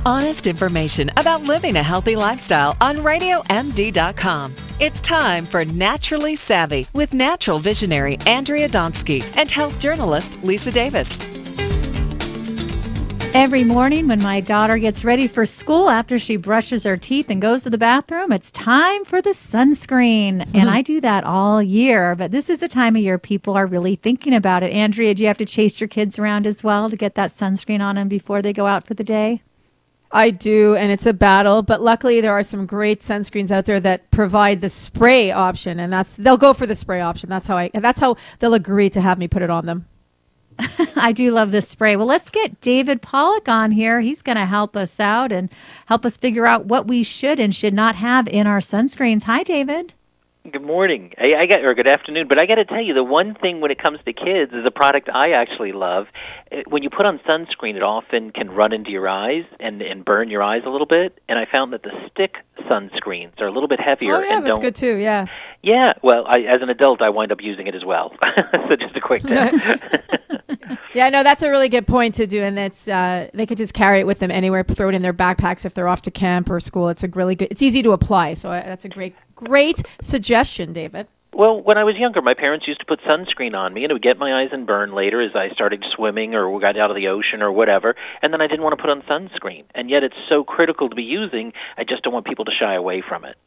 Honest information about living a healthy lifestyle on RadioMD.com. It's time for Naturally Savvy with natural visionary Andrea Donsky and health journalist Lisa Davis. Every morning when my daughter gets ready for school after she brushes her teeth and goes to the bathroom, it's time for the sunscreen. And I do that all year. But this is the time of year people are really thinking about it. Andrea, do you have to chase your kids around as well to get that sunscreen on them before they go out for the day? I do, and it's a battle, but luckily there are some great sunscreens out there that provide the spray option, and they'll go for the spray option. That's how they'll agree to have me put it on them. I do love this spray. Well, let's get David Pollock on here. He's going to help us out and help us figure out what we should and should not have in our sunscreens. Hi, David. Good morning. Or good afternoon. But I got to tell you, the one thing when it comes to kids is a product I actually love. When you put on sunscreen, it often can run into your eyes and burn your eyes a little bit. And I found that the stick sunscreens are a little bit heavier. Oh, yeah, that's good too, yeah. Yeah, well, as an adult, I wind up using it as well. So just a quick tip. Yeah, no, that's a really good point to do, and that's they could just carry it with them anywhere, throw it in their backpacks if they're off to camp or school. It's easy to apply, so that's a great suggestion, David. Well, when I was younger, my parents used to put sunscreen on me, and it would get my eyes and burn later as I started swimming or got out of the ocean or whatever, and then I didn't want to put on sunscreen. And yet it's so critical to be using, I just don't want people to shy away from it.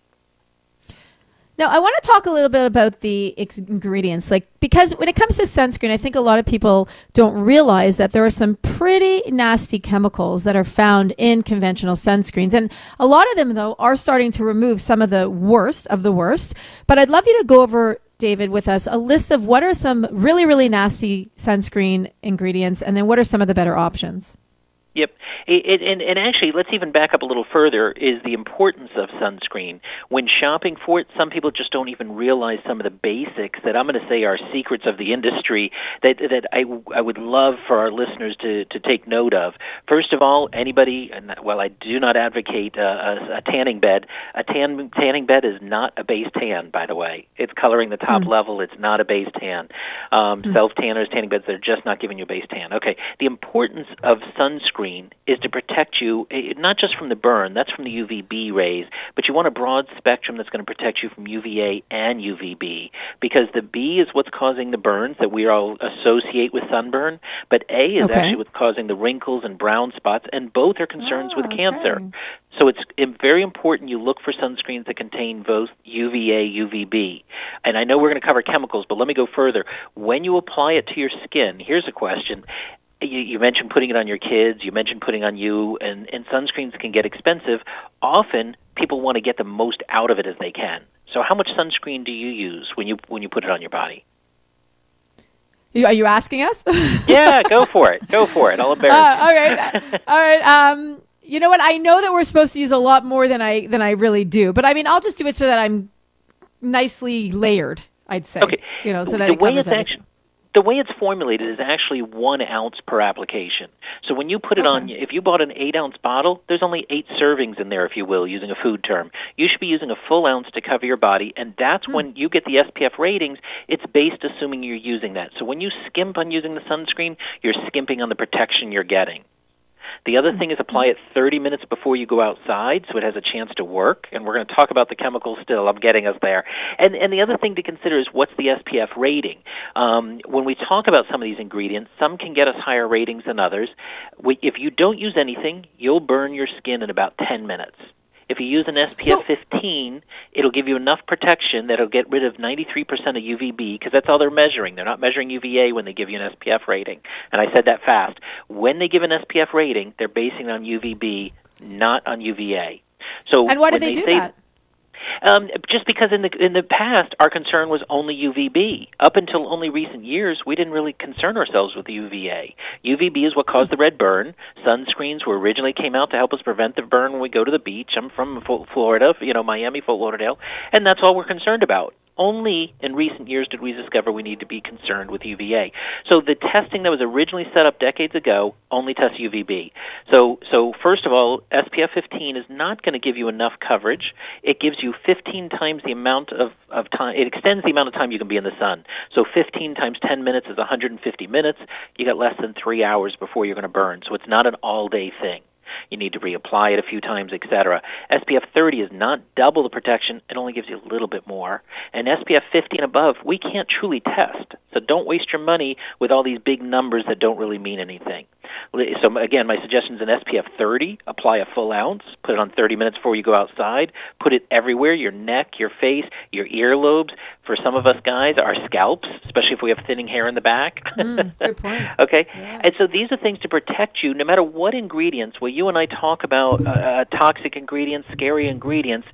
Now, I want to talk a little bit about the ingredients, because when it comes to sunscreen, I think a lot of people don't realize that there are some pretty nasty chemicals that are found in conventional sunscreens. And a lot of them, though, are starting to remove some of the worst of the worst. But I'd love you to go over, David, with us a list of what are some really, really nasty sunscreen ingredients, and then what are some of the better options. Yep. And actually, let's even back up a little further, is the importance of sunscreen. When shopping for it, some people just don't even realize some of the basics that I'm going to say are secrets of the industry that I would love for our listeners to take note of. First of all, anybody, and while I do not advocate a tanning bed, a tanning bed is not a base tan, by the way. It's coloring the top level. It's not a base tan. Self-tanners, tanning beds, they're just not giving you a base tan. Okay. The importance of sunscreen is to protect you, not just from the burn, that's from the UVB rays, but you want a broad spectrum that's going to protect you from UVA and UVB, because the B is what's causing the burns that we all associate with sunburn, but A is actually what's causing the wrinkles and brown spots, and both are concerns with cancer. So it's very important you look for sunscreens that contain both UVA, UVB. And I know we're going to cover chemicals, but let me go further. When you apply it to your skin, here's a question. You mentioned putting it on your kids, you mentioned putting on you, and sunscreens can get expensive. Often, people want to get the most out of it as they can. So how much sunscreen do you use when you put it on your body? Are you asking us? Yeah, go for it. Go for it. I'll embarrass you. All right. You know what? I know that we're supposed to use a lot more than I really do. But, I mean, I'll just do it so that I'm nicely layered, I'd say. Okay. So that it covers everything. The way it's formulated is actually 1 ounce per application. So when you put it on, if you bought an 8-ounce bottle, there's only 8 servings in there, if you will, using a food term. You should be using a full ounce to cover your body, and that's when you get the SPF ratings. It's based assuming you're using that. So when you skimp on using the sunscreen, you're skimping on the protection you're getting. The other thing is apply it 30 minutes before you go outside so it has a chance to work. And we're going to talk about the chemicals still. I'm getting us there. And the other thing to consider is what's the SPF rating. When we talk about some of these ingredients, some can get us higher ratings than others. If you don't use anything, you'll burn your skin in about 10 minutes. If you use an SPF 15, it'll give you enough protection that it'll get rid of 93% of UVB, because that's all they're measuring. They're not measuring UVA when they give you an SPF rating. And I said that fast. When they give an SPF rating, they're basing it on UVB, not on UVA. So and why do they do that? Just because in the past our concern was only UVB. Up until only recent years, we didn't really concern ourselves with UVA. UVB is what caused the red burn. Sunscreens originally came out to help us prevent the burn when we go to the beach. I'm from Florida, Miami, Fort Lauderdale, and that's all we're concerned about. Only in recent years did we discover we need to be concerned with UVA. So the testing that was originally set up decades ago only tests UVB. So first of all, SPF 15 is not going to give you enough coverage. It gives you 15 times the amount of time. It extends the amount of time you can be in the sun. So 15 times 10 minutes is 150 minutes. You got less than 3 hours before you're going to burn. So it's not an all-day thing. You need to reapply it a few times, etc. SPF 30 is not double the protection. It only gives you a little bit more. And SPF 50 and above, we can't truly test. So don't waste your money with all these big numbers that don't really mean anything. So again, my suggestion is an SPF 30. Apply a full ounce. Put it on 30 minutes before you go outside. Put it everywhere, your neck, your face, your earlobes. For some of us guys, our scalps, especially if we have thinning hair in the back. Good point. Okay? Yeah. And so these are things to protect you no matter what ingredients. Well, you and I talk about toxic ingredients, scary ingredients.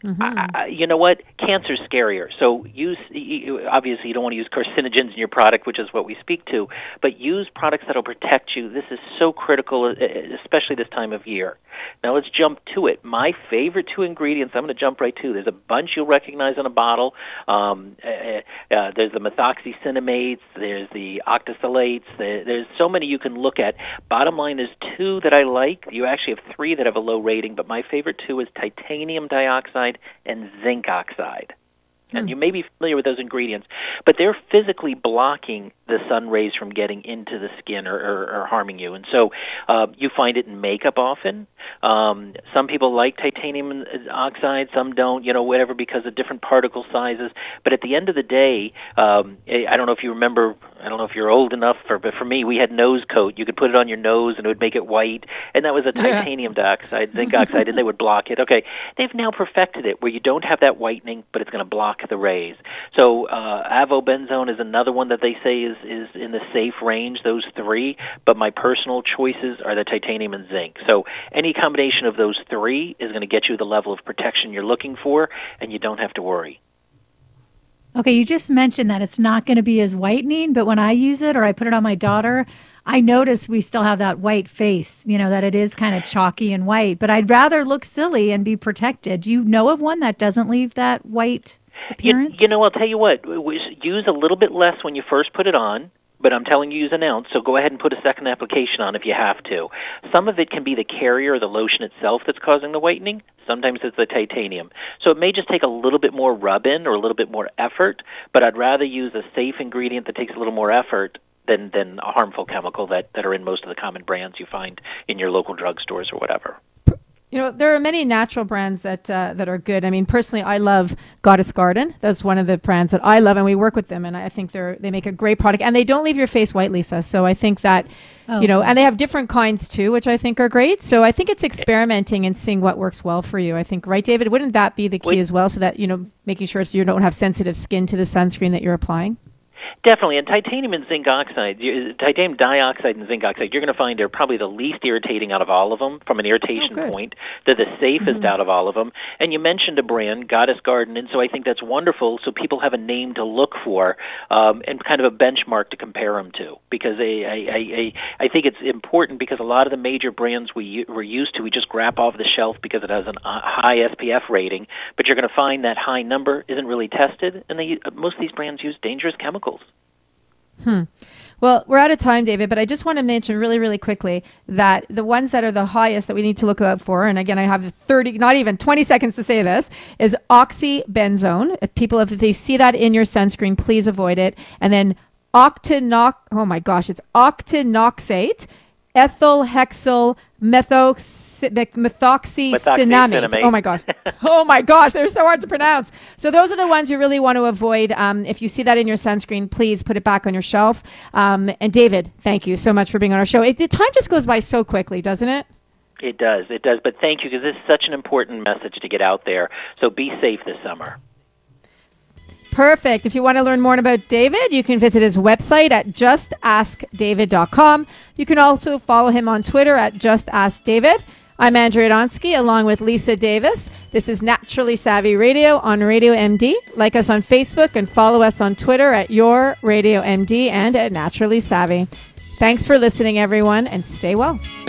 You know what? Cancer's scarier. So obviously you don't want to use carcinogens in your product, which is what we speak to, but use products that will protect you. This is so critical, especially this time of year. Now let's jump to it. My favorite two ingredients, I'm going to jump right to. There's a bunch you'll recognize in a bottle. There's the methoxycinnamates. There's the octosalates. There's so many you can look at. Bottom line, there's two that I like. You actually have three that have a low rating, but my favorite two is titanium dioxide and zinc oxide. And you may be familiar with those ingredients, but they're physically blocking the sun rays from getting into the skin or harming you. And so you find it in makeup often. Some people like titanium oxide, some don't, whatever, because of different particle sizes. But at the end of the day, I don't know if you remember, I don't know if you're old enough, but for me, we had nose coat. You could put it on your nose and it would make it white. And that was a titanium dioxide, zinc oxide, and they would block it. Okay, they've now perfected it where you don't have that whitening, but it's going to block the rays. So avobenzone is another one that they say is in the safe range, those three, but my personal choices are the titanium and zinc. So any combination of those three is going to get you the level of protection you're looking for, and you don't have to worry. Okay, you just mentioned that it's not going to be as whitening, but when I use it or I put it on my daughter, I notice we still have that white face, that it is kind of chalky and white, but I'd rather look silly and be protected. Do you know of one that doesn't leave that white appearance? I'll tell you what, use a little bit less when you first put it on, but I'm telling you use an ounce, so go ahead and put a second application on if you have to. Some of it can be the carrier or the lotion itself that's causing the whitening. Sometimes it's the titanium. So it may just take a little bit more rub-in or a little bit more effort, but I'd rather use a safe ingredient that takes a little more effort than a harmful chemical that are in most of the common brands you find in your local drugstores or whatever. There are many natural brands that are good. I mean, personally, I love Goddess Garden. That's one of the brands that I love, and we work with them, and I think they make a great product. And they don't leave your face white, Lisa. So I think that, and they have different kinds too, which I think are great. So I think it's experimenting and seeing what works well for you. I think, right, David? Wouldn't that be the key as well, so that, making sure you don't have sensitive skin to the sunscreen that you're applying? Definitely, and titanium and zinc oxide, titanium dioxide and zinc oxide, you're going to find they're probably the least irritating out of all of them from an irritation point. They're the safest out of all of them. And you mentioned a brand, Goddess Garden, and so I think that's wonderful, so people have a name to look for and kind of a benchmark to compare them to. Because I think it's important because a lot of the major brands we're used to, we just grab off the shelf because it has a high SPF rating, but you're going to find that high number isn't really tested, and most of these brands use dangerous chemicals. Well, we're out of time, David, but I just want to mention really, really quickly that the ones that are the highest that we need to look out for, and again, I have not even 20 seconds to say this, is oxybenzone. If they see that in your sunscreen, please avoid it. And then octinoxate, ethyl hexyl methoxycinnamate. Oh my gosh, they're so hard to pronounce. So those are the ones you really want to avoid. If you see that in your sunscreen, please put it back on your shelf. And David, thank you so much for being on our show. The time just goes by so quickly, doesn't it? It does. But thank you, because this is such an important message to get out there. So be safe this summer. Perfect. If you want to learn more about David, you can visit his website at justaskdavid.com. You can also follow him on Twitter at justaskdavid. I'm Andrea Donsky, along with Lisa Davis. This is Naturally Savvy Radio on Radio MD. Like us on Facebook and follow us on Twitter at Your Radio MD and at Naturally Savvy. Thanks for listening, everyone, and stay well.